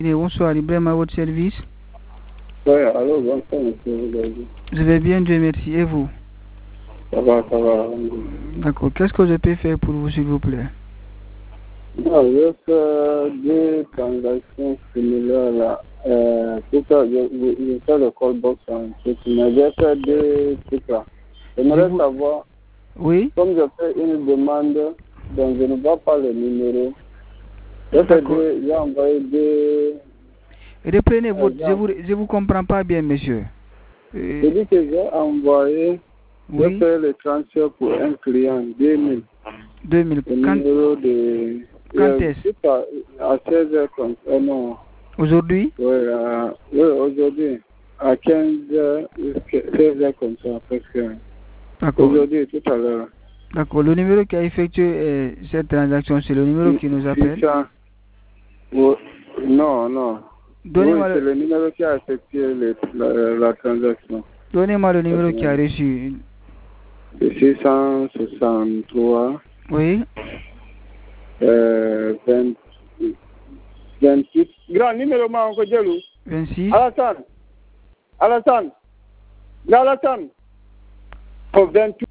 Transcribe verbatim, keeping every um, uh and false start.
Bonsoir, Ibrahim à votre service. Oui, allô, bonsoir, monsieur. Je vais bien, Dieu merci. Et vous? Ça va, ça va. D'accord. Qu'est-ce que je peux faire pour vous, s'il vous plaît? Non, je fais deux transactions similaires là. Euh, tout ça, je, je, je fais le call box en truc, mais j'ai fait deux trucs là. J'aimerais vous... savoir, Oui? comme je fais une demande, donc je ne vois pas le numéro. J'ai fait deux, j'ai envoyé deux. Reprenez votre. Je vous, je vous comprends pas bien, monsieur. Euh... Je dis que j'ai envoyé. Oui. J'ai fait le transfert pour un client, deux mille. deux mille. Le Quand, numéro de. Quand est-ce? À, à seize heures comme ça, non. Aujourd'hui? Oui, euh, oui, aujourd'hui. À quinze heures, seize heures comme ça, presque. D'accord. Aujourd'hui, tout à l'heure. D'accord. Le numéro qui a effectué euh, cette transaction, c'est le numéro qui nous appelle? six cents. Oui. Non, non. Donnez-moi oui, le... c'est le numéro qui a effectué le, la, la transaction. Donnez-moi le numéro qui a reçu. C'est six cent soixante-trois. Oui. Euh, vingt, vingt-huit. Grand numéro, ma oncle Djelou. vingt-six. Alassane. Alassane. Alassane. Oh, vingt-huit.